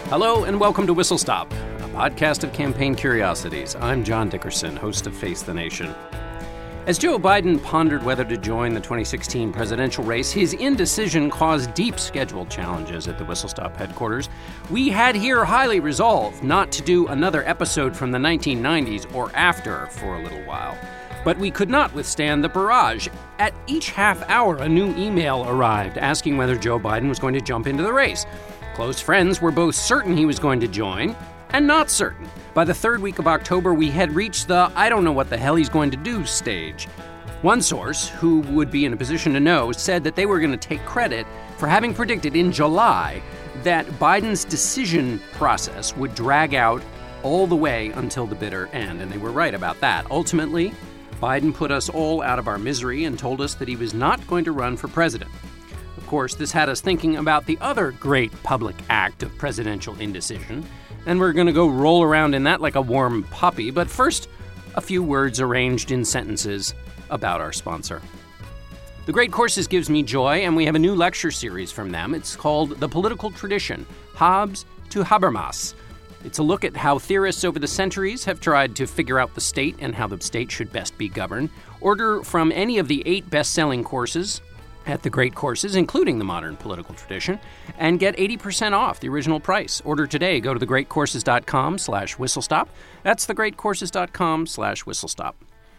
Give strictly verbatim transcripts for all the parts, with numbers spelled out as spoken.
Hello and welcome to Whistle Stop, a podcast of campaign curiosities. I'm John Dickerson, host of Face the Nation. As Joe Biden pondered whether to join the twenty sixteen presidential race, his indecision caused deep schedule challenges at the Whistle Stop headquarters. We had here highly resolved not to do another episode from the nineteen nineties or after for a little while. But we could not withstand the barrage. At each half hour, a new email arrived asking whether Joe Biden was going to jump into the race. Close friends were both certain he was going to join and not certain. By the third week of October, we had reached the I don't know what the hell he's going to do stage. One source, who would be in a position to know, said that they were going to take credit for having predicted in July that Biden's decision process would drag out all the way until the bitter end, and they were right about that. Ultimately, Biden put us all out of our misery and told us that he was not going to run for president. Of course, this had us thinking about the other great public act of presidential indecision, and we're going to go roll around in that like a warm puppy. But first, a few words arranged in sentences about our sponsor. The Great Courses gives me joy, and we have a new lecture series from them. It's called The Political Tradition, Hobbes to Habermas. It's a look at how theorists over the centuries have tried to figure out the state and how the state should best be governed. Order from any of the eight best-selling courses at The Great Courses, including the Modern Political Tradition, and get eighty percent off the original price. Order today. Go to thegreatcourses.com slash whistlestop. That's thegreatcourses.com slash whistlestop.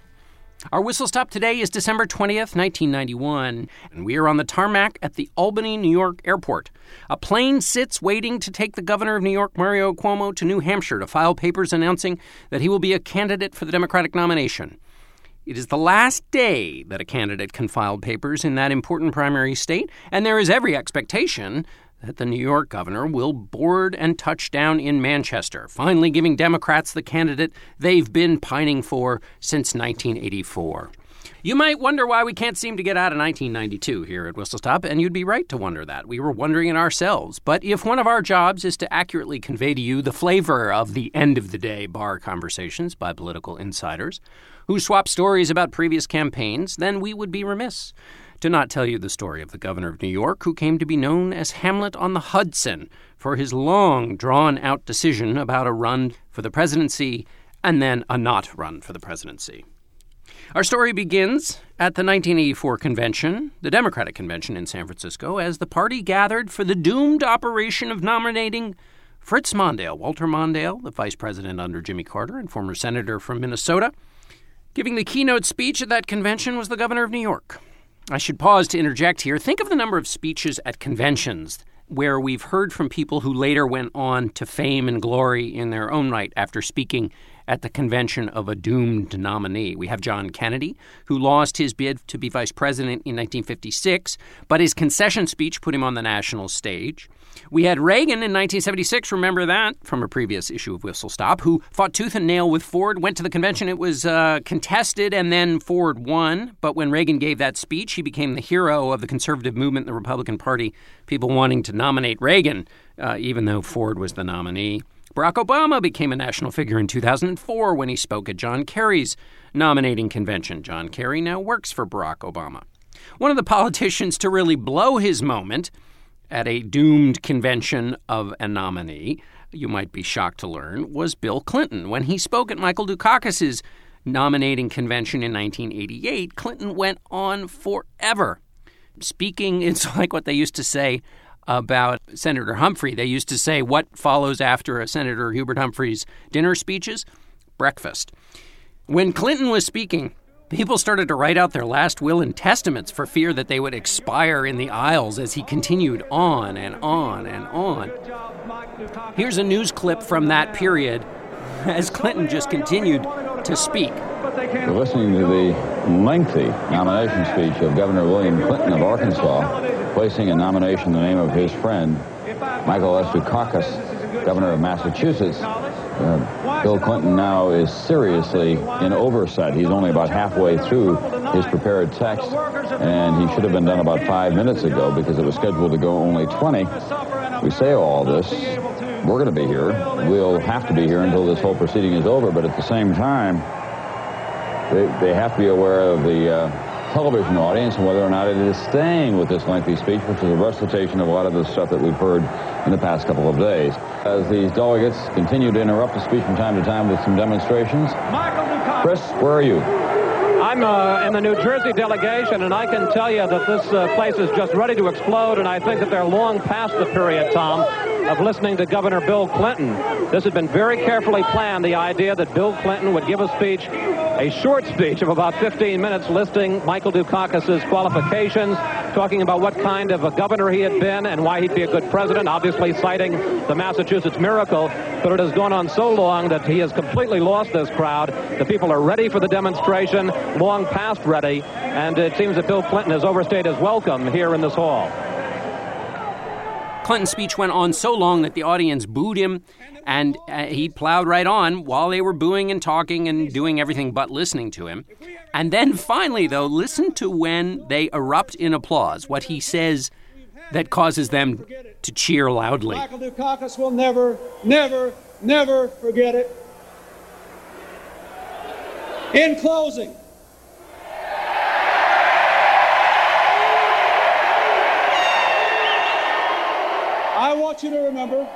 Our Whistle Stop today is December twentieth, nineteen ninety-one, and we are on the tarmac at the Albany, New York airport. A plane sits waiting to take the governor of New York, Mario Cuomo, to New Hampshire to file papers announcing that he will be a candidate for the Democratic nomination. It is the last day that a candidate can file papers in that important primary state, and there is every expectation that the New York governor will board and touch down in Manchester, finally giving Democrats the candidate they've been pining for since nineteen eighty-four. You might wonder why we can't seem to get out of nineteen ninety-two here at Whistle Stop, and you'd be right to wonder that. We were wondering it ourselves. But if one of our jobs is to accurately convey to you the flavor of the end-of-the-day bar conversations by political insiders who swap stories about previous campaigns, then we would be remiss to not tell you the story of the governor of New York, who came to be known as Hamlet on the Hudson for his long, drawn-out decision about a run for the presidency and then a not run for the presidency. Our story begins at the nineteen eighty-four convention, the Democratic convention in San Francisco, as the party gathered for the doomed operation of nominating Fritz Mondale, Walter Mondale, the vice president under Jimmy Carter and former senator from Minnesota. Giving the keynote speech at that convention was the governor of New York. I should pause to interject here. Think of the number of speeches at conventions where we've heard from people who later went on to fame and glory in their own right after speaking at the convention of a doomed nominee. We have John Kennedy, who lost his bid to be vice president in nineteen fifty-six, but his concession speech put him on the national stage. We had Reagan in nineteen seventy-six, remember that, from a previous issue of Whistle Stop, who fought tooth and nail with Ford, went to the convention. It was uh, contested, and then Ford won. But when Reagan gave that speech, he became the hero of the conservative movement in the Republican Party, people wanting to nominate Reagan, uh, even though Ford was the nominee. Barack Obama became a national figure in two thousand four when he spoke at John Kerry's nominating convention. John Kerry now works for Barack Obama. One of the politicians to really blow his moment at a doomed convention of a nominee, you might be shocked to learn, was Bill Clinton. When he spoke at Michael Dukakis's nominating convention in nineteen eighty-eight, Clinton went on forever. Speaking, it's like what they used to say about Senator Humphrey. They used to say, what follows after a Senator Hubert Humphrey's dinner speeches? Breakfast. When Clinton was speaking, people started to write out their last will and testaments for fear that they would expire in the aisles as he continued on and on and on. Here's a news clip from that period as Clinton just continued to speak. We're listening to the lengthy nomination speech of Governor William Clinton of Arkansas, placing in nomination the name of his friend, Michael S. Dukakis, governor of Massachusetts. Uh, Bill Clinton now is seriously in oversight. He's only about halfway through his prepared text, and he should have been done about five minutes ago because it was scheduled to go only twenty. We say all this. We're going to be here. We'll have to be here until this whole proceeding is over, but at the same time, they, they have to be aware of the uh, television audience and whether or not it is staying with this lengthy speech, which is a recitation of a lot of the stuff that we've heard in the past couple of days. As these delegates continue to interrupt the speech from time to time with some demonstrations. Chris, where are you? I'm uh, in the New Jersey delegation, and I can tell you that this uh, place is just ready to explode, and I think that they're long past the period, Tom, of listening to Governor Bill Clinton. This had been very carefully planned, the idea that Bill Clinton would give a speech, a short speech of about fifteen minutes, listing Michael Dukakis' qualifications, talking about what kind of a governor he had been and why he'd be a good president, obviously citing the Massachusetts miracle. But it has gone on so long that he has completely lost this crowd. The people are ready for the demonstration, long past ready, and it seems that Bill Clinton has overstayed his welcome here in this hall. Clinton's speech went on so long that the audience booed him, and uh, he plowed right on while they were booing and talking and doing everything but listening to him. And then finally, though, listen to when they erupt in applause, what he says that causes them to cheer loudly. Michael Dukakis will never, never, never forget it. In closing, I want you to remember.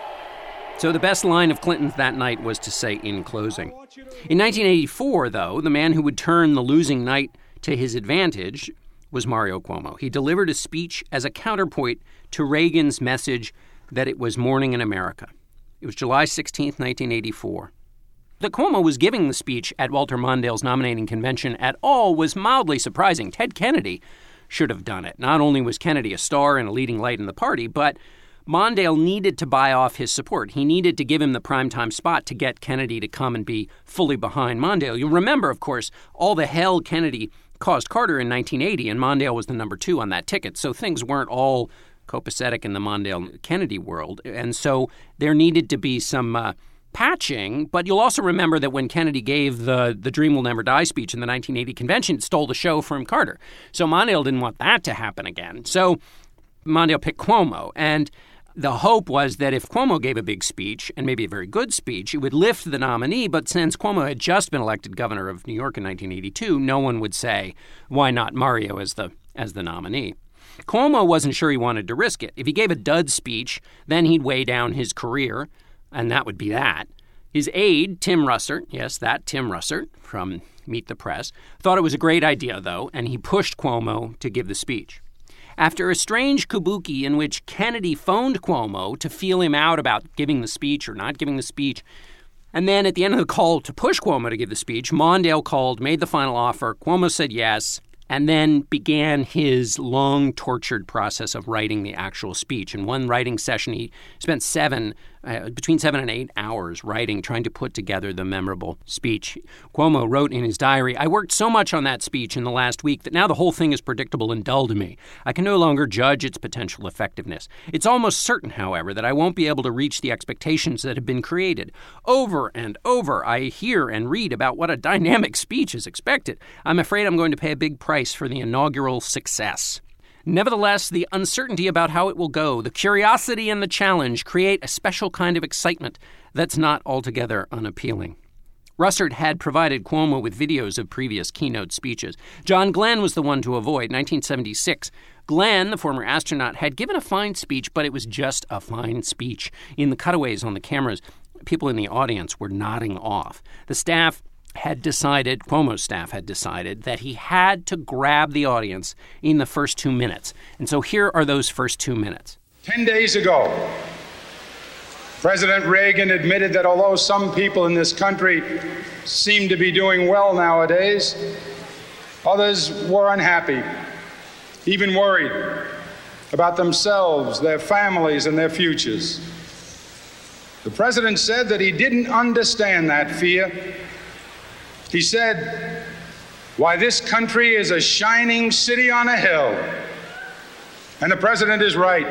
So the best line of Clinton's that night was to say, in closing. In nineteen eighty-four, though, the man who would turn the losing night to his advantage was Mario Cuomo. He delivered a speech as a counterpoint to Reagan's message that it was morning in America. It was July sixteenth, nineteen eighty-four. That Cuomo was giving the speech at Walter Mondale's nominating convention at all was mildly surprising. Ted Kennedy should have done it. Not only was Kennedy a star and a leading light in the party, but Mondale needed to buy off his support. He needed to give him the primetime spot to get Kennedy to come and be fully behind Mondale. You'll remember, of course, all the hell Kennedy caused Carter in nineteen eighty, and Mondale was the number two on that ticket. So things weren't all copacetic in the Mondale-Kennedy world. And so there needed to be some uh, patching. But you'll also remember that when Kennedy gave the, the Dream Will Never Die speech in the nineteen eighty convention, it stole the show from Carter. So Mondale didn't want that to happen again. So Mondale picked Cuomo. And the hope was that if Cuomo gave a big speech, and maybe a very good speech, it would lift the nominee. But since Cuomo had just been elected governor of New York in nineteen eighty-two, no one would say, why not Mario as the as the nominee? Cuomo wasn't sure he wanted to risk it. If he gave a dud speech, then he'd weigh down his career, and that would be that. His aide, Tim Russert, yes, that Tim Russert from Meet the Press, thought it was a great idea, though, and he pushed Cuomo to give the speech. After a strange kabuki in which Kennedy phoned Cuomo to feel him out about giving the speech or not giving the speech, and then at the end of the call to push Cuomo to give the speech, Mondale called, made the final offer, Cuomo said yes, and then began his long, tortured process of writing the actual speech. In one writing session, he spent seven, uh, between seven and eight hours writing, trying to put together the memorable speech. Cuomo wrote in his diary, I worked so much on that speech in the last week that now the whole thing is predictable and dull to me. I can no longer judge its potential effectiveness. It's almost certain, however, that I won't be able to reach the expectations that have been created. Over and over, I hear and read about what a dynamic speech is expected. I'm afraid I'm going to pay a big price for the inaugural success. Nevertheless, the uncertainty about how it will go, the curiosity and the challenge create a special kind of excitement that's not altogether unappealing. Russert had provided Cuomo with videos of previous keynote speeches. John Glenn was the one to avoid. nineteen seventy-six, Glenn, the former astronaut, had given a fine speech, but it was just a fine speech. In the cutaways on the cameras, people in the audience were nodding off. The staff had decided, Cuomo's staff had decided, that he had to grab the audience in the first two minutes. And so here are those first two minutes. Ten days ago, President Reagan admitted that although some people in this country seem to be doing well nowadays, others were unhappy, even worried about themselves, their families, and their futures. The president said that he didn't understand that fear. He said, why, this country is a shining city on a hill. And the president is right.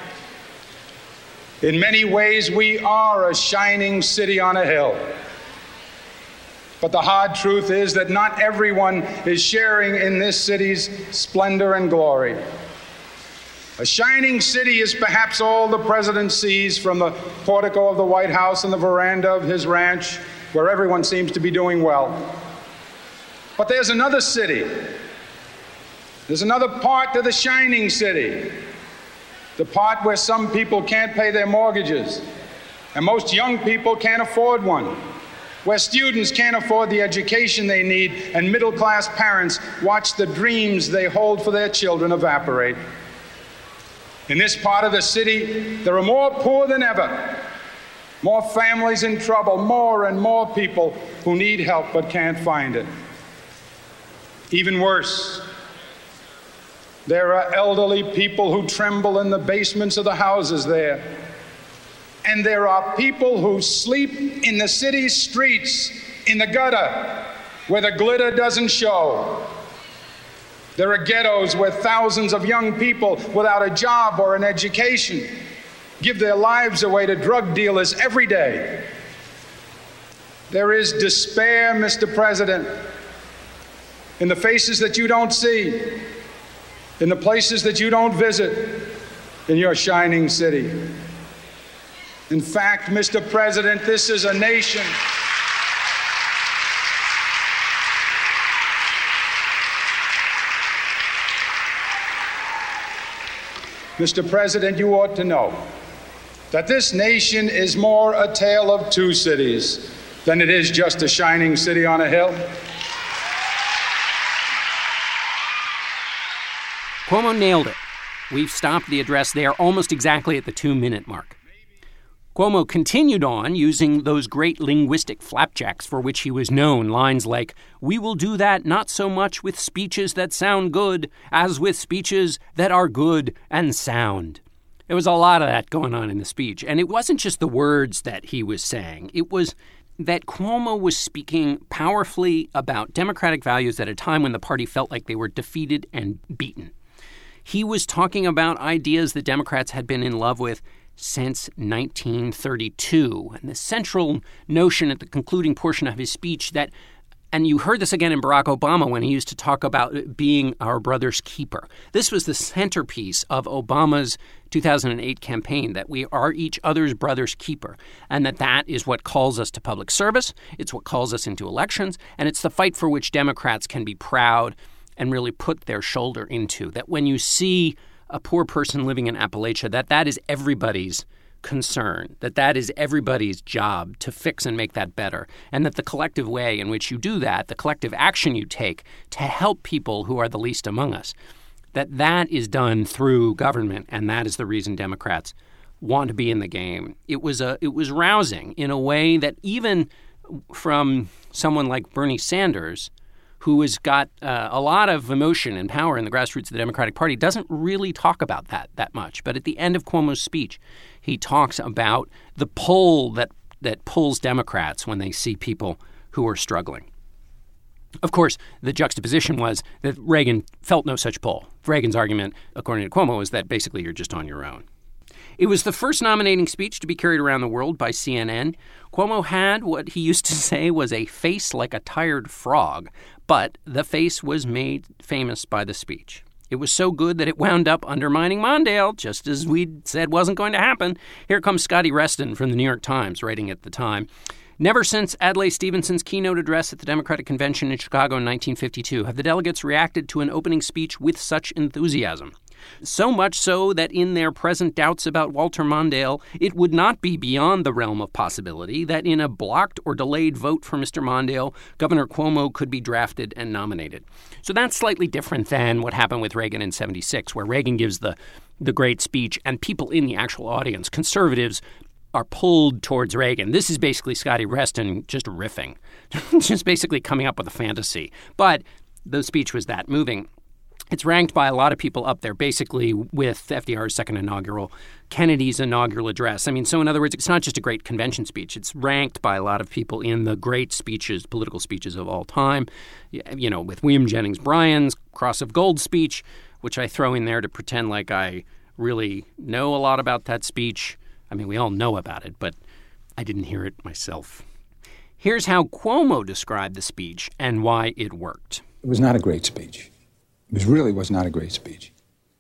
In many ways, we are a shining city on a hill. But the hard truth is that not everyone is sharing in this city's splendor and glory. A shining city is perhaps all the president sees from the portico of the White House and the veranda of his ranch, where everyone seems to be doing well. But there's another city, There's another part to the shining city, the part where some people can't pay their mortgages, and most young people can't afford one, where students can't afford the education they need, and middle-class parents watch the dreams they hold for their children evaporate. In this part of the city, there are more poor than ever, more families in trouble, more and more people who need help but can't find it. Even worse, there are elderly people who tremble in the basements of the houses there. And there are people who sleep in the city's streets, in the gutter, where the glitter doesn't show. There are ghettos where thousands of young people without a job or an education give their lives away to drug dealers every day. There is despair, Mister President, in the faces that you don't see, in the places that you don't visit, in your shining city. In fact, Mister President, this is a nation Mister President, you ought to know that this nation is more a tale of two cities than it is just a shining city on a hill. Cuomo nailed it. We've stopped the address there almost exactly at the two-minute mark. Cuomo continued on using those great linguistic flapjacks for which he was known, lines like, "We will do that not so much with speeches that sound good as with speeches that are good and sound." There was a lot of that going on in the speech, and it wasn't just the words that he was saying. It was that Cuomo was speaking powerfully about democratic values at a time when the party felt like they were defeated and beaten. He was talking about ideas that Democrats had been in love with since nineteen thirty-two. And the central notion at the concluding portion of his speech that, and you heard this again in Barack Obama when he used to talk about being our brother's keeper. This was the centerpiece of Obama's two thousand eight campaign, that we are each other's brother's keeper, and that that is what calls us to public service, it's what calls us into elections, and it's the fight for which Democrats can be proud and really put their shoulder into. That when you see a poor person living in Appalachia, that that is everybody's concern, that that is everybody's job to fix and make that better, and that the collective way in which you do that, the collective action you take to help people who are the least among us, that that is done through government, and that is the reason Democrats want to be in the game. It was a it was rousing in a way that even from someone like Bernie Sanders, who has got uh, a lot of emotion and power in the grassroots of the Democratic Party, doesn't really talk about that that much. But at the end of Cuomo's speech, he talks about the pull that, that pulls Democrats when they see people who are struggling. Of course, the juxtaposition was that Reagan felt no such pull. Reagan's argument, according to Cuomo, is that basically you're just on your own. It was the first nominating speech to be carried around the world by C N N. Cuomo had what he used to say was a face like a tired frog, but the face was made famous by the speech. It was so good that it wound up undermining Mondale, just as we'd said wasn't going to happen. Here comes Scotty Reston from the New York Times, writing at the time. Never since Adlai Stevenson's keynote address at the Democratic Convention in Chicago in nineteen fifty-two have the delegates reacted to an opening speech with such enthusiasm. So much so that in their present doubts about Walter Mondale, it would not be beyond the realm of possibility that in a blocked or delayed vote for Mister Mondale, Governor Cuomo could be drafted and nominated. So that's slightly different than what happened with Reagan in seventy-six, where Reagan gives the, the great speech and people in the actual audience, conservatives, are pulled towards Reagan. This is basically Scotty Reston just riffing, just basically coming up with a fantasy. But the speech was that moving. It's ranked by a lot of people up there, basically with F D R's second inaugural, Kennedy's inaugural address. I mean, so in other words, it's not just a great convention speech. It's ranked by a lot of people in the great speeches, political speeches of all time. You know, with William Jennings Bryan's Cross of Gold speech, which I throw in there to pretend like I really know a lot about that speech. I mean, we all know about it, but I didn't hear it myself. Here's how Cuomo described the speech and why it worked. It was not a great speech. It was really was not a great speech.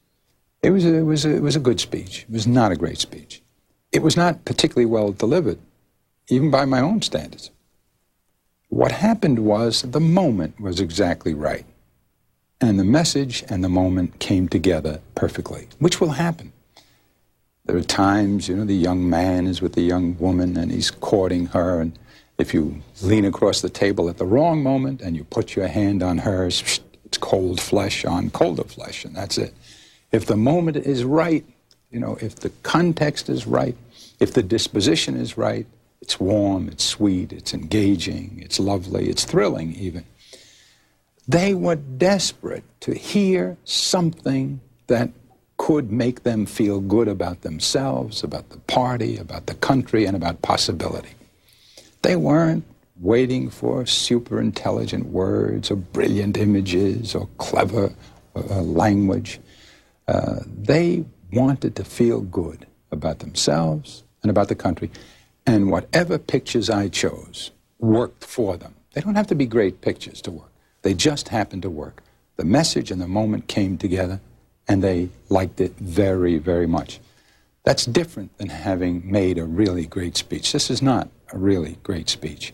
It was a, it was a, it was a good speech. It was not a great speech. It was not particularly well delivered, even by my own standards. What happened was the moment was exactly right. And the message and the moment came together perfectly, which will happen. There are times, you know, the young man is with the young woman and he's courting her, and if you lean across the table at the wrong moment and you put your hand on hers, it's cold flesh on colder flesh, and that's it. If the moment is right, you know, if the context is right, if the disposition is right, it's warm, it's sweet, it's engaging, it's lovely, it's thrilling even. They were desperate to hear something that could make them feel good about themselves, about the party, about the country, and about possibility. They weren't waiting for super intelligent words or brilliant images or clever uh, language. Uh, they wanted to feel good about themselves and about the country. And whatever pictures I chose worked for them. They don't have to be great pictures to work. They just happened to work. The message and the moment came together, and they liked it very, very much. That's different than having made a really great speech. This is not a really great speech.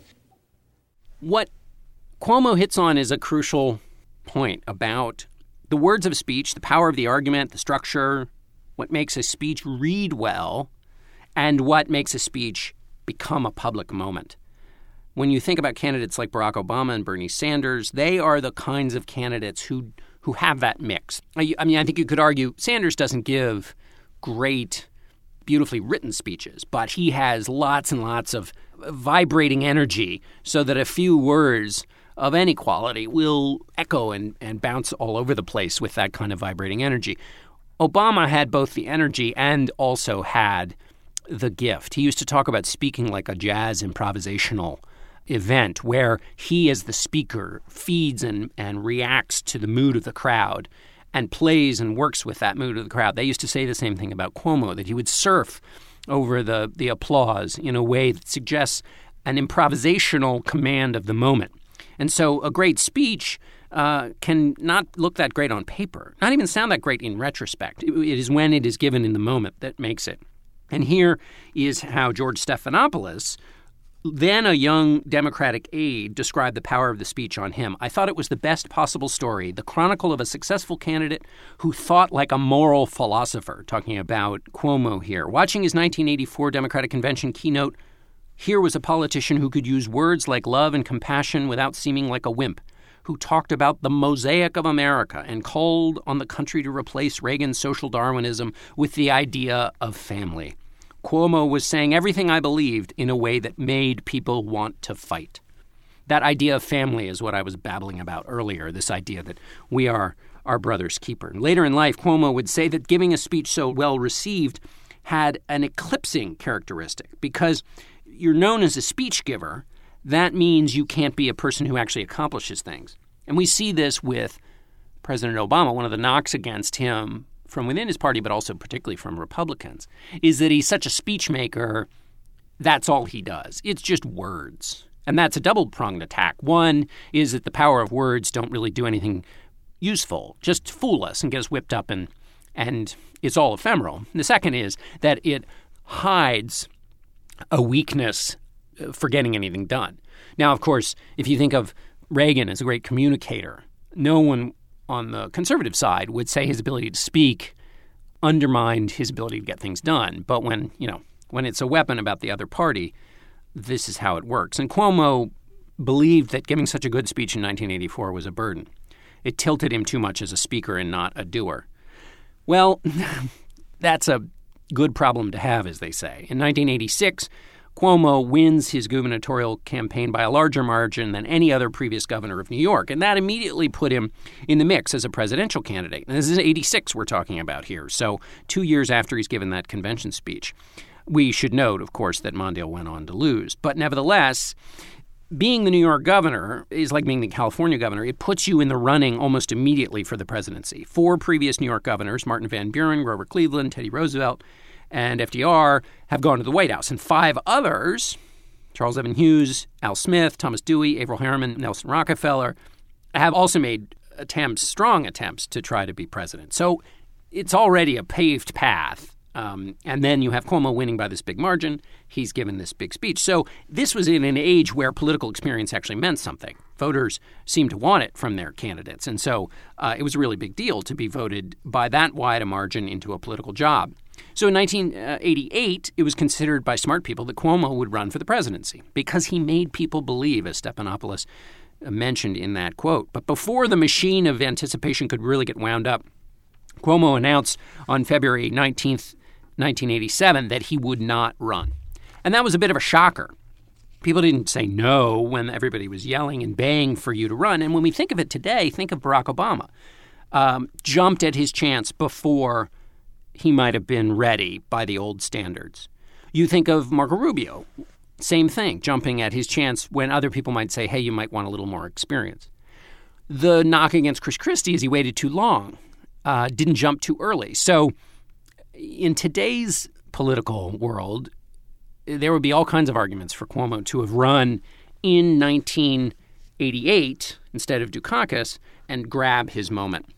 What Cuomo hits on is a crucial point about the words of a speech, the power of the argument, the structure, what makes a speech read well, and what makes a speech become a public moment. When you think about candidates like Barack Obama and Bernie Sanders, they are the kinds of candidates who who have that mix. I, I mean, I think you could argue Sanders doesn't give great, beautifully written speeches, but he has lots and lots of vibrating energy so that a few words of any quality will echo and, and bounce all over the place with that kind of vibrating energy. Obama had both the energy and also had the gift. He used to talk about speaking like a jazz improvisational event where he, as the speaker, feeds and, and reacts to the mood of the crowd and plays and works with that mood of the crowd. They used to say the same thing about Cuomo, that he would surf over the, the applause in a way that suggests an improvisational command of the moment. And so a great speech uh, can not look that great on paper, not even sound that great in retrospect. It, it is when it is given in the moment that makes it. And here is how George Stephanopoulos, then a young Democratic aide, described the power of the speech on him. I thought it was the best possible story, the chronicle of a successful candidate who thought like a moral philosopher, talking about Cuomo here. Watching his nineteen eighty-four Democratic Convention keynote, here was a politician who could use words like love and compassion without seeming like a wimp, who talked about the mosaic of America and called on the country to replace Reagan's social Darwinism with the idea of family. Cuomo was saying everything I believed in a way that made people want to fight. That idea of family is what I was babbling about earlier, this idea that we are our brother's keeper. And later in life, Cuomo would say that giving a speech so well received had an eclipsing characteristic. Because you're known as a speech giver, that means you can't be a person who actually accomplishes things. And we see this with President Obama. One of the knocks against him from within his party, but also particularly from Republicans, is that he's such a speech maker, that's all he does. It's just words. And that's a double-pronged attack. One is that the power of words don't really do anything useful, just fool us and get us whipped up, and and it's all ephemeral. And the second is that it hides a weakness for getting anything done. Now, of course, if you think of Reagan as a great communicator, no one on the conservative side would say his ability to speak undermined his ability to get things done. But when, you know, when it's a weapon about the other party, this is how it works. And Cuomo believed that giving such a good speech in nineteen eighty-four was a burden. It tilted him too much as a speaker and not a doer. Well, that's a good problem to have, as they say. In nineteen eighty-six, Cuomo wins his gubernatorial campaign by a larger margin than any other previous governor of New York, and that immediately put him in the mix as a presidential candidate. And this is eighty-six we're talking about here, so two years after he's given that convention speech. We should note, of course, that Mondale went on to lose. But nevertheless, being the New York governor is like being the California governor. It puts you in the running almost immediately for the presidency. Four previous New York governors, Martin Van Buren, Grover Cleveland, Teddy Roosevelt, and F D R, have gone to the White House. And five others, Charles Evan Hughes, Al Smith, Thomas Dewey, Averell Harriman, Nelson Rockefeller, have also made attempts, strong attempts, to try to be president. So it's already a paved path Um, and then you have Cuomo winning by this big margin. He's given this big speech. So this was in an age where political experience actually meant something. Voters seemed to want it from their candidates. And so uh, it was a really big deal to be voted by that wide a margin into a political job. So in nineteen eighty-eight, it was considered by smart people that Cuomo would run for the presidency because he made people believe, as Stephanopoulos mentioned in that quote. But before the machine of anticipation could really get wound up, Cuomo announced on February nineteenth, nineteen eighty-seven, that he would not run. And that was a bit of a shocker. People didn't say no when everybody was yelling and baying for you to run. And when we think of it today, think of Barack Obama. Um, jumped at his chance before he might have been ready by the old standards. You think of Marco Rubio. Same thing, jumping at his chance when other people might say, hey, you might want a little more experience. The knock against Chris Christie is he waited too long, uh, didn't jump too early. So in today's political world, there would be all kinds of arguments for Cuomo to have run in nineteen eighty-eight instead of Dukakis and grab his moment.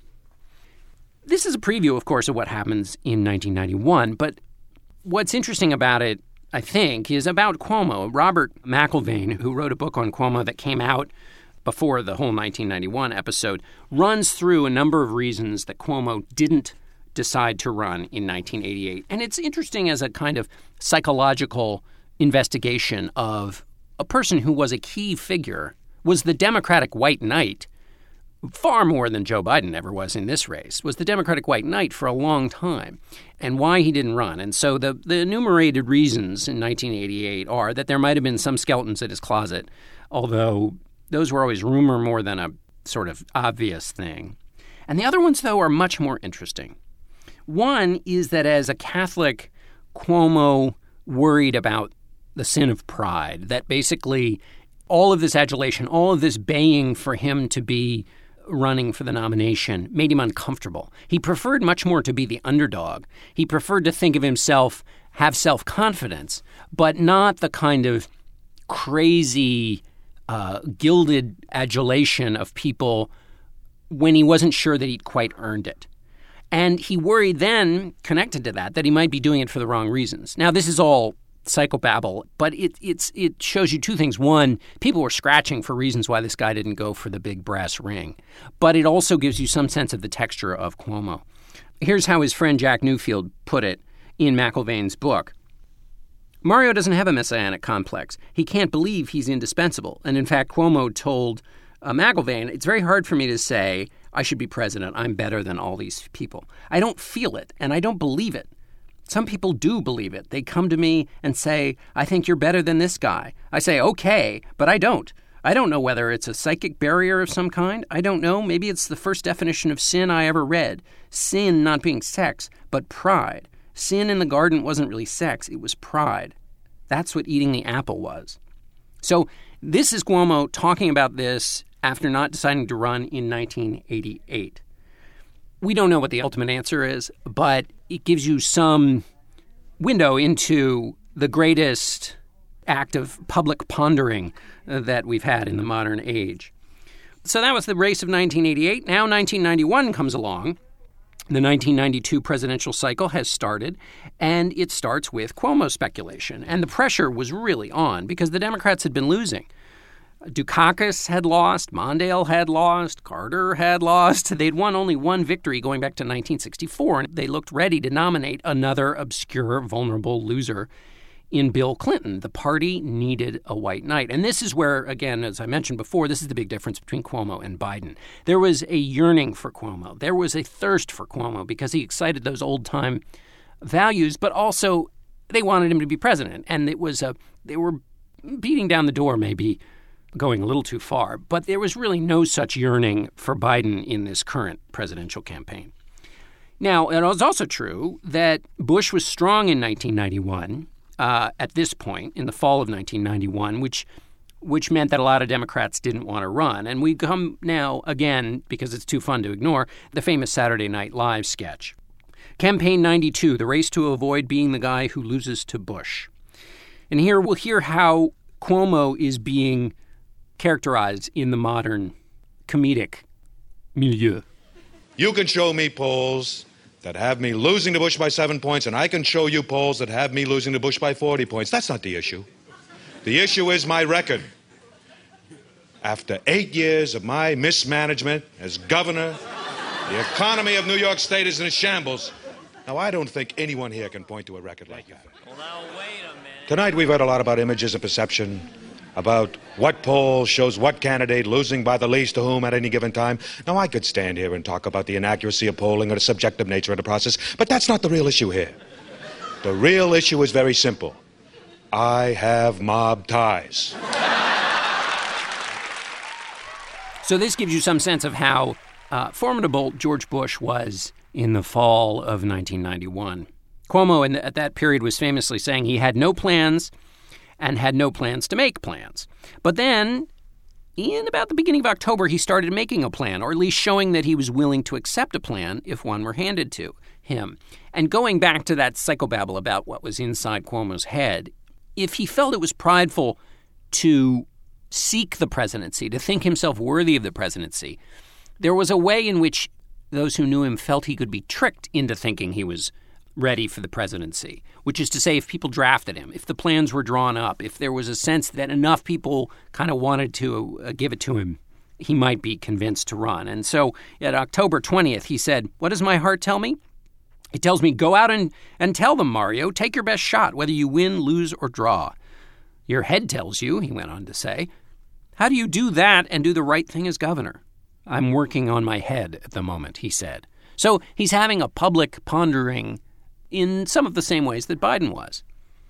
This is a preview, of course, of what happens in nineteen ninety-one, but what's interesting about it, I think, is about Cuomo. Robert McIlvaine, who wrote a book on Cuomo that came out before the whole nineteen ninety-one episode, runs through a number of reasons that Cuomo didn't decide to run in nineteen eighty-eight. And it's interesting as a kind of psychological investigation of a person who was a key figure, was the Democratic white knight, far more than Joe Biden ever was in this race, was the Democratic white knight for a long time, and why he didn't run. And so the, the enumerated reasons in nineteen eighty-eight are that there might have been some skeletons in his closet, although those were always rumor more than a sort of obvious thing. And the other ones, though, are much more interesting. One is that as a Catholic, Cuomo worried about the sin of pride, that basically all of this adulation, all of this baying for him to be running for the nomination made him uncomfortable. He preferred much more to be the underdog. He preferred to think of himself, have self-confidence, but not the kind of crazy, uh, gilded adulation of people when he wasn't sure that he'd quite earned it. And he worried then, connected to that, that he might be doing it for the wrong reasons. Now, this is all psychobabble, but it it's it shows you two things. One, people were scratching for reasons why this guy didn't go for the big brass ring. But it also gives you some sense of the texture of Cuomo. Here's how his friend Jack Newfield put it in McIlvaine's book. Mario doesn't have a messianic complex. He can't believe he's indispensable. And in fact, Cuomo told uh, McIlvaine, it's very hard for me to say I should be president. I'm better than all these people. I don't feel it, and I don't believe it. Some people do believe it. They come to me and say, I think you're better than this guy. I say, okay, but I don't. I don't know whether it's a psychic barrier of some kind. I don't know. Maybe it's the first definition of sin I ever read. Sin not being sex, but pride. Sin in the garden wasn't really sex. It was pride. That's what eating the apple was. So this is Cuomo talking about this after not deciding to run in nineteen eighty-eight. We don't know what the ultimate answer is, but it gives you some window into the greatest act of public pondering that we've had in the modern age. So that was the race of nineteen eighty-eight. Now nineteen ninety-one comes along. The nineteen ninety-two presidential cycle has started, and it starts with Cuomo speculation. And the pressure was really on because the Democrats had been losing. Dukakis had lost, Mondale had lost, Carter had lost. They'd won only one victory going back to nineteen sixty-four, and they looked ready to nominate another obscure, vulnerable loser in Bill Clinton. The party needed a white knight. And this is where, again, as I mentioned before, this is the big difference between Cuomo and Biden. There was a yearning for Cuomo. There was a thirst for Cuomo because he excited those old-time values, but also they wanted him to be president. And it was a, they were beating down the door maybe, going a little too far, but there was really no such yearning for Biden in this current presidential campaign. Now, it was also true that Bush was strong in nineteen ninety-one, uh, at this point, in the fall of nineteen ninety-one, which which meant that a lot of Democrats didn't want to run. And we come now, again, because it's too fun to ignore, the famous Saturday Night Live sketch. Campaign ninety-two, the race to avoid being the guy who loses to Bush. And here we'll hear how Cuomo is being characterized in the modern comedic milieu. You can show me polls that have me losing to Bush by seven points, and I can show you polls that have me losing to Bush by forty points. That's not the issue. The issue is my record. After eight years of my mismanagement as governor, the economy of New York State is in a shambles. Now, I don't think anyone here can point to a record like that. Well, now, wait a minute. Tonight, we've heard a lot about images of perception, about what poll shows what candidate losing by the least to whom at any given time. Now, I could stand here and talk about the inaccuracy of polling or the subjective nature of the process, but that's not the real issue here. The real issue is very simple. I have mob ties. So this gives you some sense of how uh, formidable George Bush was in the fall of nineteen ninety-one. Cuomo in the, at that period was famously saying he had no plans and had no plans to make plans. But then, in about the beginning of October, he started making a plan, or at least showing that he was willing to accept a plan if one were handed to him. And going back to that psychobabble about what was inside Cuomo's head, if he felt it was prideful to seek the presidency, to think himself worthy of the presidency, there was a way in which those who knew him felt he could be tricked into thinking he was ready for the presidency, which is to say if people drafted him, if the plans were drawn up, if there was a sense that enough people kind of wanted to uh, give it to him, he might be convinced to run. And so at October twentieth, he said, "What does my heart tell me? It tells me, go out and, and tell them, Mario, take your best shot, whether you win, lose, or draw. Your head tells you," he went on to say. "How do you do that and do the right thing as governor?" "I'm working on my head at the moment," he said. So he's having a public pondering in some of the same ways that Biden was.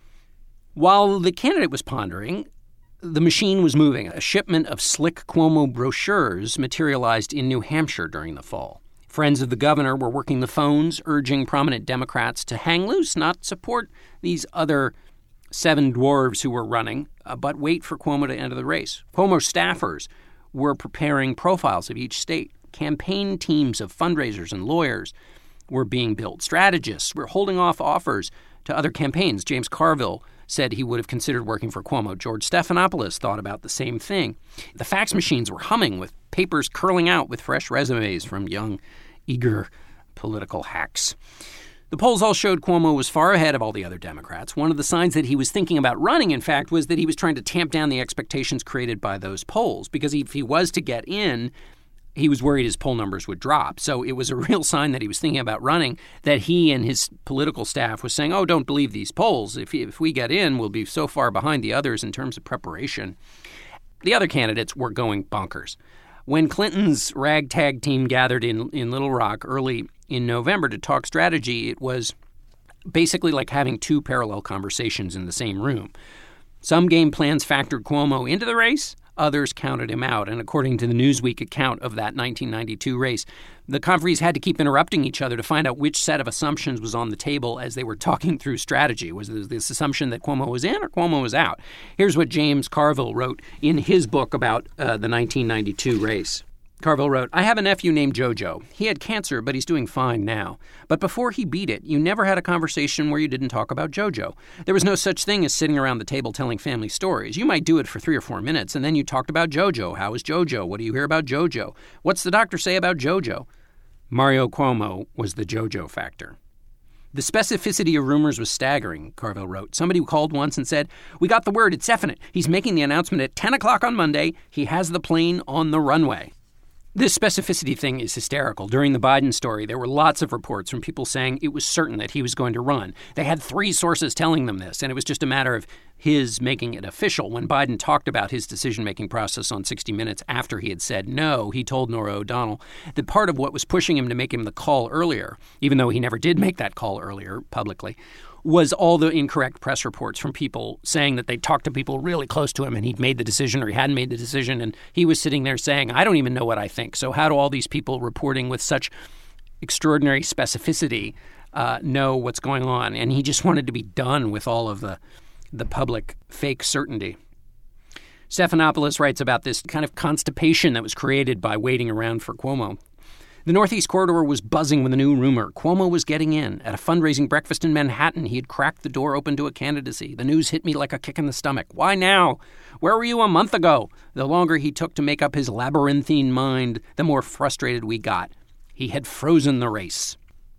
While the candidate was pondering, the machine was moving. A shipment of slick Cuomo brochures materialized in New Hampshire during the fall. Friends of the governor were working the phones, urging prominent Democrats to hang loose, not support these other seven dwarves who were running, uh, but wait for Cuomo to enter the race. Cuomo staffers were preparing profiles of each state. Campaign teams of fundraisers and lawyers were being built. Strategists were holding off offers to other campaigns. James Carville said he would have considered working for Cuomo. George Stephanopoulos thought about the same thing. The fax machines were humming with papers curling out with fresh resumes from young, eager political hacks. The polls all showed Cuomo was far ahead of all the other Democrats. One of the signs that he was thinking about running, in fact, was that he was trying to tamp down the expectations created by those polls, because if he was to get in, he was worried his poll numbers would drop. So it was a real sign that he was thinking about running, that he and his political staff was saying, oh, don't believe these polls. If, if we get in, we'll be so far behind the others in terms of preparation. The other candidates were going bonkers. When Clinton's ragtag team gathered in, in Little Rock early in November to talk strategy, it was basically like having two parallel conversations in the same room. Some game plans factored Cuomo into the race. Others counted him out. And according to the Newsweek account of that nineteen ninety-two race, the conferees had to keep interrupting each other to find out which set of assumptions was on the table as they were talking through strategy. Was there this assumption that Cuomo was in or Cuomo was out? Here's what James Carville wrote in his book about uh, the nineteen ninety-two race. Carville wrote, "I have a nephew named Jojo. He had cancer, but he's doing fine now. But before he beat it, you never had a conversation where you didn't talk about Jojo. There was no such thing as sitting around the table telling family stories. You might do it for three or four minutes, and then you talked about Jojo. How is Jojo? What do you hear about Jojo? What's the doctor say about Jojo?" Mario Cuomo was the Jojo factor. The specificity of rumors was staggering, Carville wrote. Somebody called once and said, "We got the word. It's definite. He's making the announcement at ten o'clock on Monday. He has the plane on the runway." This specificity thing is hysterical. During the Biden story, there were lots of reports from people saying it was certain that he was going to run. They had three sources telling them this, and it was just a matter of his making it official. When Biden talked about his decision-making process on sixty minutes after he had said no, he told Norah O'Donnell that part of what was pushing him to make him the call earlier, even though he never did make that call earlier publicly, was all the incorrect press reports from people saying that they talked to people really close to him and he'd made the decision or he hadn't made the decision. And he was sitting there saying, I don't even know what I think. So how do all these people reporting with such extraordinary specificity uh, know what's going on? And he just wanted to be done with all of the, the public fake certainty. Stephanopoulos writes about this kind of constipation that was created by waiting around for Cuomo. The Northeast Corridor was buzzing with a new rumor. Cuomo was getting in. At a fundraising breakfast in Manhattan, he had cracked the door open to a candidacy. The news hit me like a kick in the stomach. Why now? Where were you a month ago? The longer he took to make up his labyrinthine mind, the more frustrated we got. He had frozen the race.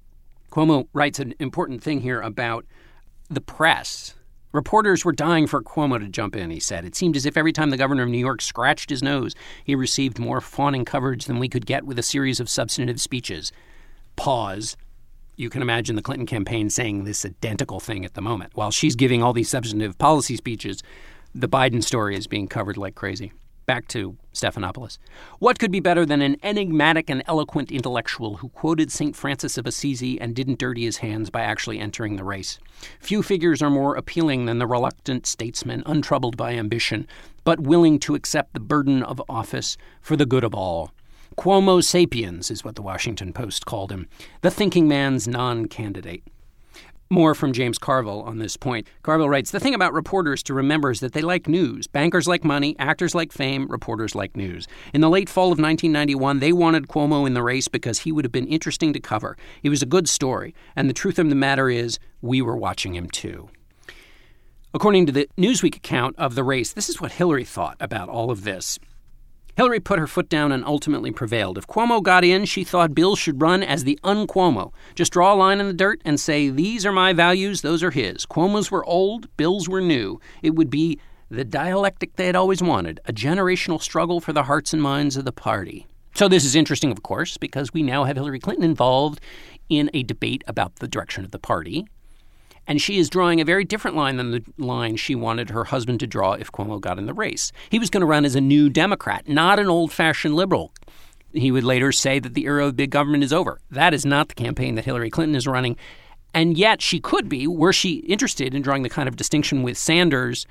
Cuomo writes an important thing here about the press. Reporters were dying for Cuomo to jump in, he said. It seemed as if every time the governor of New York scratched his nose, he received more fawning coverage than we could get with a series of substantive speeches. Pause. You can imagine the Clinton campaign saying this identical thing at the moment. While she's giving all these substantive policy speeches, the Biden story is being covered like crazy. Back to Stephanopoulos. What could be better than an enigmatic and eloquent intellectual who quoted Saint Francis of Assisi and didn't dirty his hands by actually entering the race? Few figures are more appealing than the reluctant statesman, untroubled by ambition, but willing to accept the burden of office for the good of all. Cuomo sapiens is what the Washington Post called him, the thinking man's non-candidate. More from James Carville on this point. Carville writes, the thing about reporters to remember is that they like news. Bankers like money, actors like fame, reporters like news. In the late fall of nineteen ninety-one, they wanted Cuomo in the race because he would have been interesting to cover. He was a good story. And the truth of the matter is, we were watching him too. According to the Newsweek account of the race, this is what Hillary thought about all of this. Hillary put her foot down and ultimately prevailed. If Cuomo got in, she thought Bill should run as the un-Cuomo. Just draw a line in the dirt and say, these are my values, those are his. Cuomo's were old, Bill's were new. It would be the dialectic they had always wanted, a generational struggle for the hearts and minds of the party. So this is interesting, of course, because we now have Hillary Clinton involved in a debate about the direction of the party. And she is drawing a very different line than the line she wanted her husband to draw if Cuomo got in the race. He was going to run as a new Democrat, not an old-fashioned liberal. He would later say that the era of big government is over. That is not the campaign that Hillary Clinton is running. And yet she could be, were she interested in drawing the kind of distinction with Sanders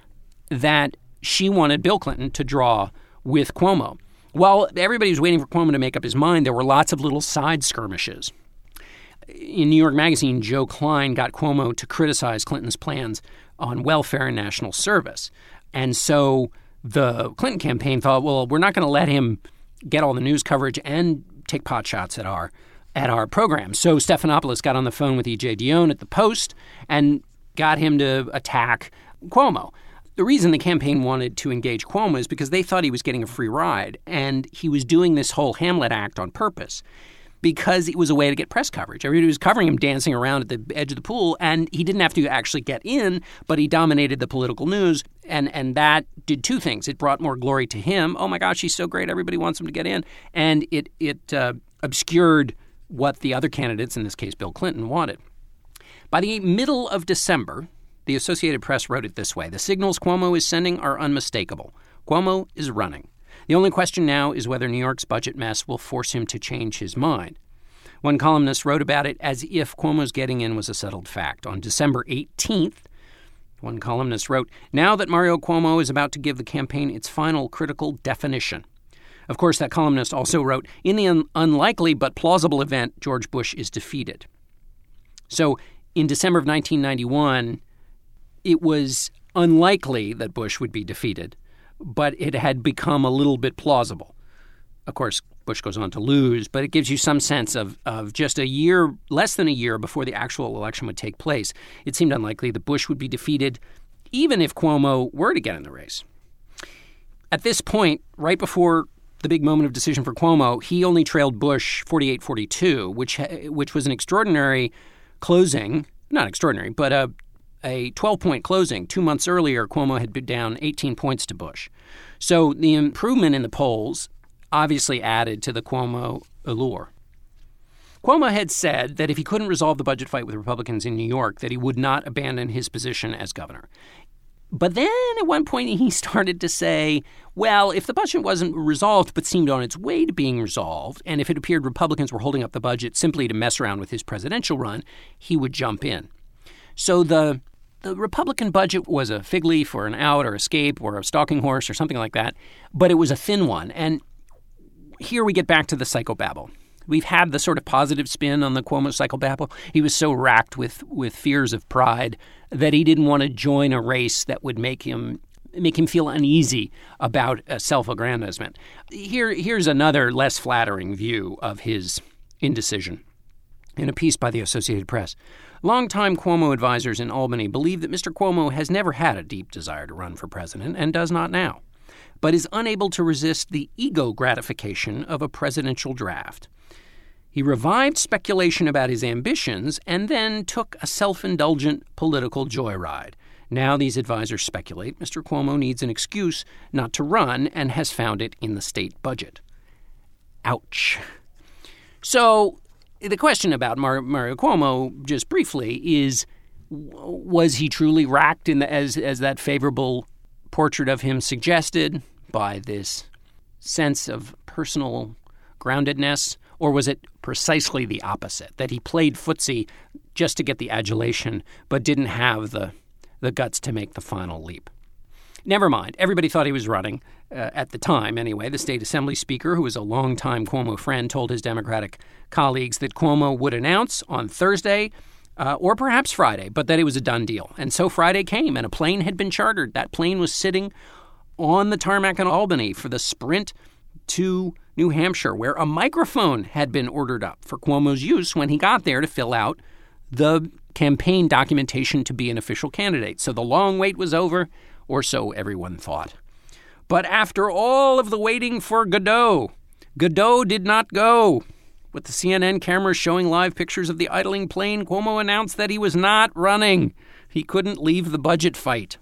that she wanted Bill Clinton to draw with Cuomo. While everybody was waiting for Cuomo to make up his mind, there were lots of little side skirmishes. In New York Magazine, Joe Klein got Cuomo to criticize Clinton's plans on welfare and national service. And so the Clinton campaign thought, well, we're not going to let him get all the news coverage and take pot shots at our at our program. So Stephanopoulos got on the phone with E J Dionne at the Post and got him to attack Cuomo. The reason the campaign wanted to engage Cuomo is because they thought he was getting a free ride, and he was doing this whole Hamlet act on purpose, because it was a way to get press coverage. Everybody was covering him dancing around at the edge of the pool, and he didn't have to actually get in, but he dominated the political news, and, and that did two things. It brought more glory to him. Oh, my gosh, he's so great. Everybody wants him to get in. And it, it uh, obscured what the other candidates, in this case Bill Clinton, wanted. By the middle of December, the Associated Press wrote it this way: the signals Cuomo is sending are unmistakable. Cuomo is running. The only question now is whether New York's budget mess will force him to change his mind. One columnist wrote about it as if Cuomo's getting in was a settled fact. On December eighteenth, one columnist wrote, now that Mario Cuomo is about to give the campaign its final critical definition. Of course, that columnist also wrote, in the un- unlikely but plausible event George Bush is defeated. So in December of nineteen ninety-one, it was unlikely that Bush would be defeated, but it had become a little bit plausible. Of course, Bush goes on to lose, but it gives you some sense of, of just a year, less than a year before the actual election would take place. It seemed unlikely that Bush would be defeated, even if Cuomo were to get in the race. At this point, right before the big moment of decision for Cuomo, he only trailed Bush forty-eight forty-two, which which was an extraordinary closing, not extraordinary, but a a twelve-point closing. Two months earlier, Cuomo had been down eighteen points to Bush. So the improvement in the polls obviously added to the Cuomo allure. Cuomo had said that if he couldn't resolve the budget fight with Republicans in New York, that he would not abandon his position as governor. But then at one point he started to say, well, if the budget wasn't resolved but seemed on its way to being resolved, and if it appeared Republicans were holding up the budget simply to mess around with his presidential run, he would jump in. So the the Republican budget was a fig leaf or an out or escape or a stalking horse or something like that, but it was a thin one. And here we get back to the psychobabble. We've had the sort of positive spin on the Cuomo psychobabble. He was so racked with, with fears of pride that he didn't want to join a race that would make him make him feel uneasy about a self-aggrandizement. Here, here's another less flattering view of his indecision. In a piece by the Associated Press, longtime Cuomo advisors in Albany believe that Mister Cuomo has never had a deep desire to run for president and does not now, but is unable to resist the ego gratification of a presidential draft. He revived speculation about his ambitions and then took a self-indulgent political joyride. Now these advisors speculate Mister Cuomo needs an excuse not to run and has found it in the state budget. Ouch. So the question about Mar- Mario Cuomo, just briefly, is was he truly racked in the, as as that favorable portrait of him suggested, by this sense of personal groundedness, or was it precisely the opposite, that he played footsie just to get the adulation but didn't have the the guts to make the final leap? Never mind. Everybody thought he was running, uh, at the time anyway. The state assembly speaker, who was a longtime Cuomo friend, told his Democratic colleagues that Cuomo would announce on Thursday uh, or perhaps Friday, but that it was a done deal. And so Friday came, and a plane had been chartered. That plane was sitting on the tarmac in Albany for the sprint to New Hampshire, where a microphone had been ordered up for Cuomo's use when he got there to fill out the campaign documentation to be an official candidate. So the long wait was over, or so everyone thought. But after all of the waiting for Godot, Godot did not go. With the C N N cameras showing live pictures of the idling plane, Cuomo announced that he was not running. He couldn't leave the budget fight.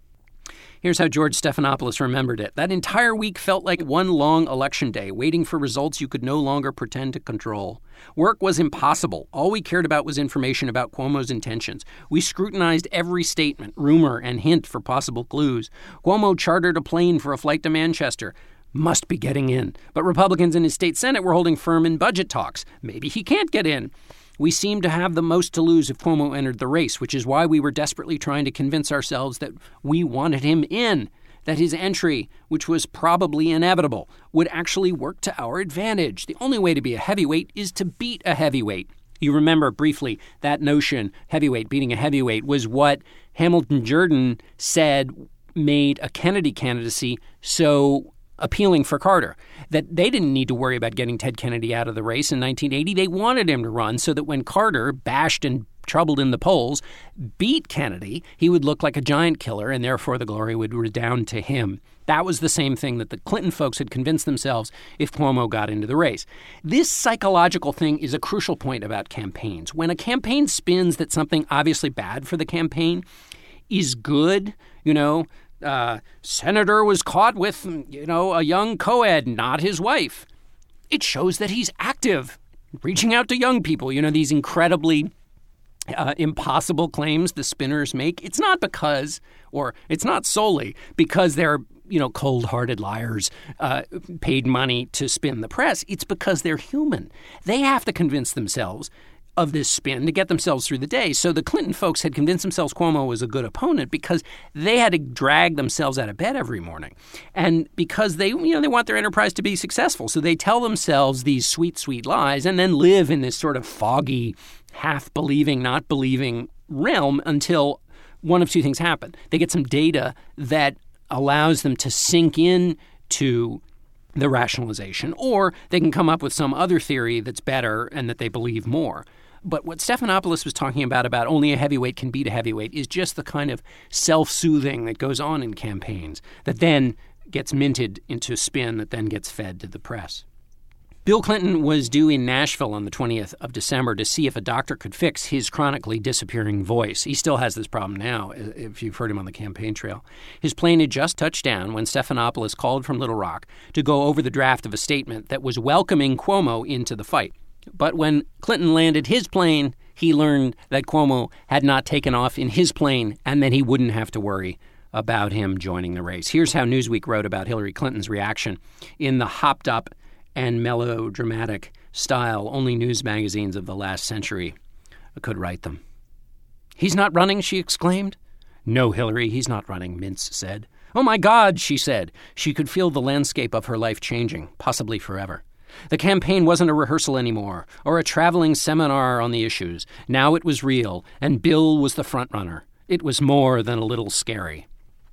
Here's how George Stephanopoulos remembered it. That entire week felt like one long election day, waiting for results you could no longer pretend to control. Work was impossible. All we cared about was information about Cuomo's intentions. We scrutinized every statement, rumor, and hint for possible clues. Cuomo chartered a plane for a flight to Manchester. Must be getting in. But Republicans in his state Senate were holding firm in budget talks. Maybe he can't get in. We seemed to have the most to lose if Cuomo entered the race, which is why we were desperately trying to convince ourselves that we wanted him in, that his entry, which was probably inevitable, would actually work to our advantage. The only way to be a heavyweight is to beat a heavyweight. You remember briefly that notion, heavyweight beating a heavyweight, was what Hamilton Jordan said made a Kennedy candidacy so appealing for Carter, that they didn't need to worry about getting Ted Kennedy out of the race in nineteen eighty. They wanted him to run so that when Carter, bashed and troubled in the polls, beat Kennedy, he would look like a giant killer, and therefore the glory would redound to him. That was the same thing that the Clinton folks had convinced themselves if Cuomo got into the race. This psychological thing is a crucial point about campaigns. When a campaign spins that something obviously bad for the campaign is good, you know, Uh, Senator was caught with, you know, a young co-ed, not his wife. It shows that he's active, reaching out to young people. You know, these incredibly uh, impossible claims the spinners make. It's not because, or it's not solely because they're, you know, cold-hearted liars uh, paid money to spin the press. It's because they're human. They have to convince themselves of this spin to get themselves through the day. So the Clinton folks had convinced themselves Cuomo was a good opponent because they had to drag themselves out of bed every morning. And because they, you know, they want their enterprise to be successful. So they tell themselves these sweet, sweet lies and then live in this sort of foggy, half-believing, not believing realm until one of two things happen. They get some data that allows them to sink in to the rationalization, or they can come up with some other theory that's better and that they believe more. But what Stephanopoulos was talking about, about only a heavyweight can beat a heavyweight, is just the kind of self-soothing that goes on in campaigns that then gets minted into spin that then gets fed to the press. Bill Clinton was due in Nashville on the twentieth of December to see if a doctor could fix his chronically disappearing voice. He still has this problem now, if you've heard him on the campaign trail. His plane had just touched down when Stephanopoulos called from Little Rock to go over the draft of a statement that was welcoming Cuomo into the fight. But when Clinton landed his plane, he learned that Cuomo had not taken off in his plane and that he wouldn't have to worry about him joining the race. Here's how Newsweek wrote about Hillary Clinton's reaction in the hopped-up and melodramatic style only news magazines of the last century could write them. "He's not running," she exclaimed. "No, Hillary, he's not running," Mintz said. "Oh, my God," she said. She could feel the landscape of her life changing, possibly forever. The campaign wasn't a rehearsal anymore, or a traveling seminar on the issues. Now it was real, and Bill was the frontrunner. It was more than a little scary.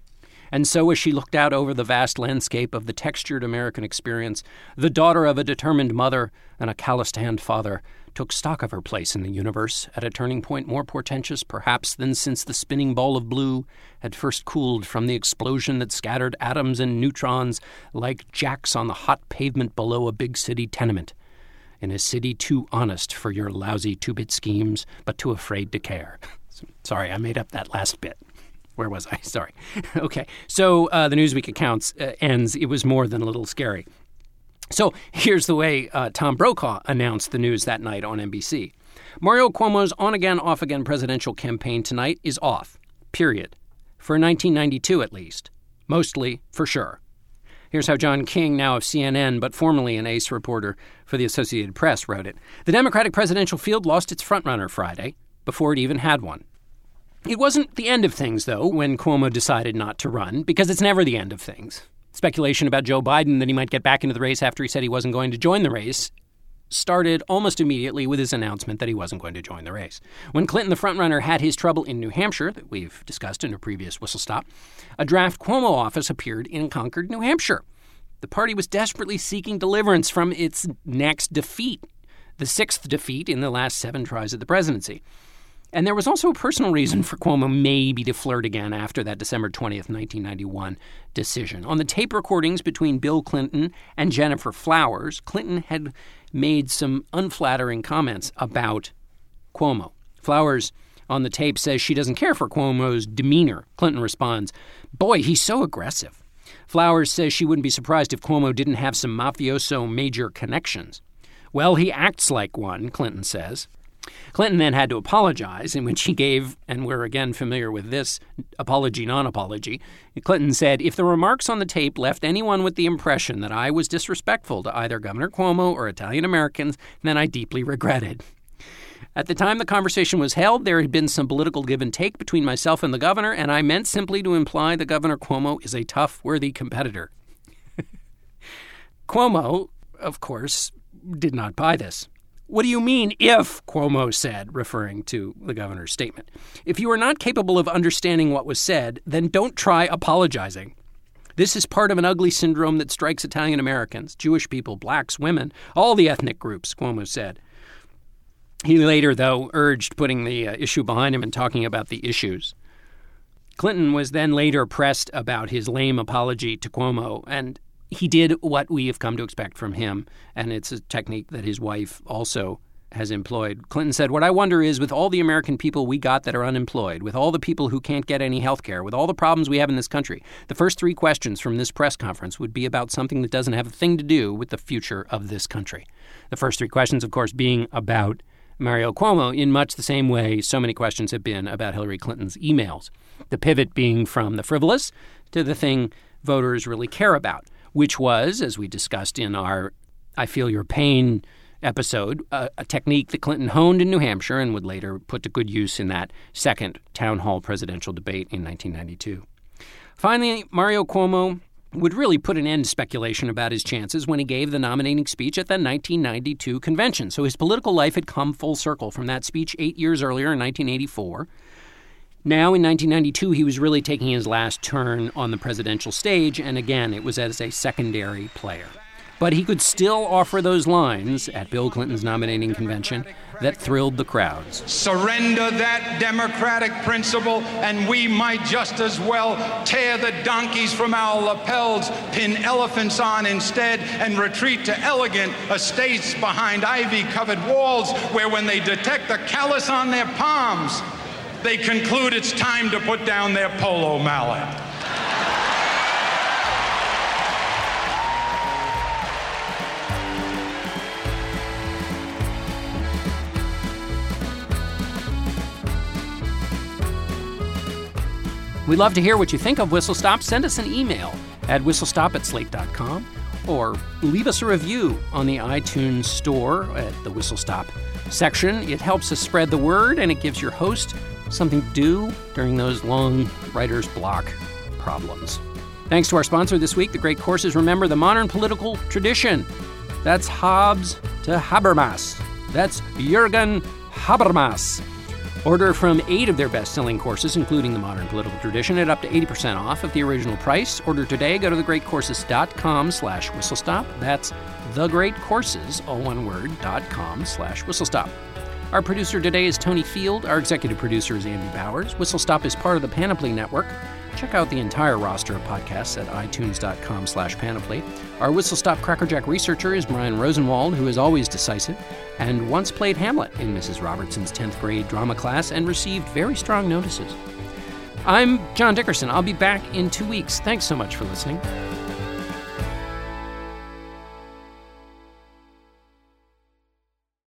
And so as she looked out over the vast landscape of the textured American experience, the daughter of a determined mother and a calloused-hand father took stock of her place in the universe at a turning point more portentous, perhaps, than since the spinning ball of blue had first cooled from the explosion that scattered atoms and neutrons like jacks on the hot pavement below a big city tenement. in a city too honest for your lousy two-bit schemes, but too afraid to care. Sorry, I made up that last bit. Where was I? Sorry. Okay, so uh, the Newsweek accounts uh, ends. It was more than a little scary. So here's the way uh, Tom Brokaw announced the news that night on N B C. Mario Cuomo's on-again, off-again presidential campaign tonight is off, period. For nineteen ninety-two, at least. Mostly, for sure. Here's how John King, now of C N N, but formerly an ace reporter for the Associated Press, wrote it. The Democratic presidential field lost its frontrunner Friday, before it even had one. It wasn't the end of things, though, when Cuomo decided not to run, because it's never the end of things. Speculation about Joe Biden that he might get back into the race after he said he wasn't going to join the race started almost immediately with his announcement that he wasn't going to join the race. When Clinton, the frontrunner, had his trouble in New Hampshire, that we've discussed in a previous Whistle Stop, a draft Cuomo office appeared in Concord, New Hampshire. The party was desperately seeking deliverance from its next defeat, the sixth defeat in the last seven tries at the presidency. And there was also a personal reason for Cuomo maybe to flirt again after that December twentieth, nineteen ninety-one decision. On the tape recordings between Bill Clinton and Jennifer Flowers, Clinton had made some unflattering comments about Cuomo. Flowers on the tape says she doesn't care for Cuomo's demeanor. Clinton responds, "Boy, he's so aggressive." Flowers says she wouldn't be surprised if Cuomo didn't have some mafioso major connections. Well, he acts like one, Clinton says. Clinton then had to apologize, in which he gave, and we're again familiar with this, apology, non-apology. Clinton said, "If the remarks on the tape left anyone with the impression that I was disrespectful to either Governor Cuomo or Italian Americans, then I deeply regret it." At the time the conversation was held, there had been some political give and take between myself and the governor, and I meant simply to imply that Governor Cuomo is a tough, worthy competitor. Cuomo, of course, did not buy this. "What do you mean, if?" Cuomo said, referring to the governor's statement. "If you are not capable of understanding what was said, then don't try apologizing. This is part of an ugly syndrome that strikes Italian Americans, Jewish people, blacks, women, all the ethnic groups," Cuomo said. He later, though, urged putting the uh, issue behind him and talking about the issues. Clinton was then later pressed about his lame apology to Cuomo, and he did what we have come to expect from him, and it's a technique that his wife also has employed. Clinton said, "What I wonder is, with all the American people we got that are unemployed, with all the people who can't get any health care, with all the problems we have in this country, the first three questions from this press conference would be about something that doesn't have a thing to do with the future of this country." The first three questions, of course, being about Mario Cuomo, in much the same way so many questions have been about Hillary Clinton's emails. The pivot being from the frivolous to the thing voters really care about, which was, as we discussed in our I Feel Your Pain episode, a, a technique that Clinton honed in New Hampshire and would later put to good use in that second town hall presidential debate in nineteen ninety-two. Finally, Mario Cuomo would really put an end to speculation about his chances when he gave the nominating speech at the nineteen ninety-two convention. So his political life had come full circle from that speech eight years earlier in nineteen eighty-four. Now, in nineteen ninety-two, he was really taking his last turn on the presidential stage, and again, it was as a secondary player. But he could still offer those lines at Bill Clinton's nominating convention that thrilled the crowds. Surrender that democratic principle, and we might just as well tear the donkeys from our lapels, pin elephants on instead, and retreat to elegant estates behind ivy-covered walls where when they detect the callus on their palms, they conclude it's time to put down their polo mallet. We'd love to hear what you think of Whistle Stop. Send us an email at whistlestop at slate dot com or leave us a review on the iTunes store at the Whistle Stop section. It helps us spread the word, and it gives your host something to do during those long writer's block problems. Thanks to our sponsor this week, The Great Courses. Remember the modern political tradition. That's Hobbes to Habermas. That's Jürgen Habermas. Order from eight of their best-selling courses, including the modern political tradition, at up to eighty percent off of the original price. Order today. Go to thegreatcourses.com slash whistlestop. That's thegreatcourses, all one word, dot com slash whistlestop. Our producer today is Tony Field. Our executive producer is Andy Bowers. Whistle Stop is part of the Panoply Network. check out the entire roster of podcasts at itunes.com slash panoply. Our Whistle Stop Crackerjack researcher is Brian Rosenwald, who is always decisive, and once played Hamlet in Missus Robertson's tenth grade drama class and received very strong notices. I'm John Dickerson. I'll be back in two weeks. Thanks so much for listening.